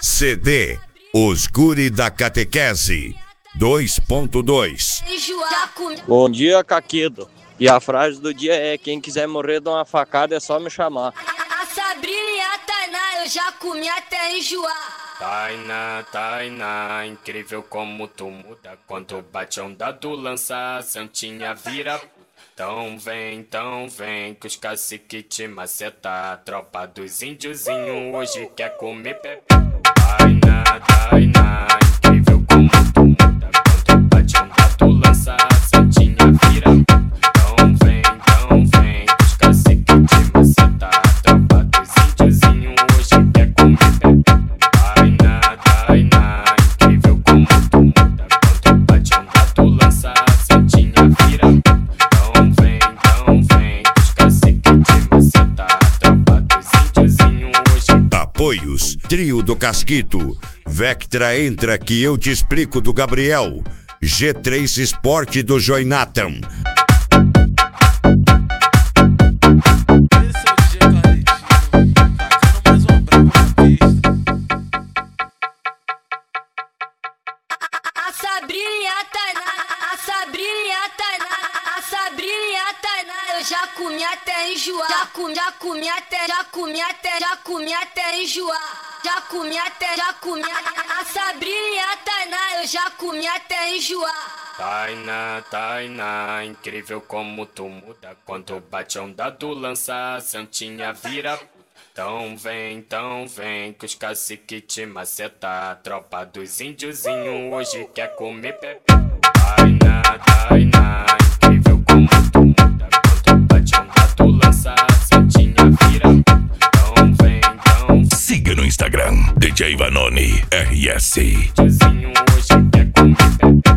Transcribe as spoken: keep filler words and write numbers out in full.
C D Os Guri da Catequese dois ponto dois. Bom dia, Caquido. E a frase do dia é: quem quiser morrer de uma facada é só me chamar. A Sabrina e a Tainá eu já comi até enjoar. Tainá, Tainá, incrível como tu muda. Quando bate a onda do lança, Santinha vira. Então vem, então vem, que os cacique te maceta. Tropa dos índiozinhos hoje quer comer pepe. Tainá, Tainá, incrível como tu muda. Quando bate a onda do lança, Santinha vira. Então vem, então vem, que os cacique te maceta. Tropa dos índiozinhos hoje quer comer pepe. Tainá, Tainá, incrível como tu muda. Quando bate a onda do lança, Santinha vira. Então vem, então vem, que os cacique te maceta. Tropa dos índiozinhos hoje. Apoios, Trio do Casquito, Vectra Entra que eu te explico do Gabriel, G três Sport do Joinatan. A Sabrina e a Tainá, a Sabrina e a Tainá, a Sabrina e a Tainá eu já comi até enjoar. Já comi, já comi até, já comi até, já comi até enjoar. Já comi até, já comi. A Sabrina e a Tainá eu já comi até enjoar. Tainá, Tainá, incrível como tu muda. Quando bate a onda do lança, Santinha vira. Então vem, então vem, que os cacique te maceta. Tropa dos índiozinhos hoje quer comer pepe. Tainá, Tainá, incrível como tu muda. Quando bate a onda do lança, Santinha vira. Então vem, então vem. Siga no Instagram, D J Vanoni R S. Índiozinho hoje quer comer pepe.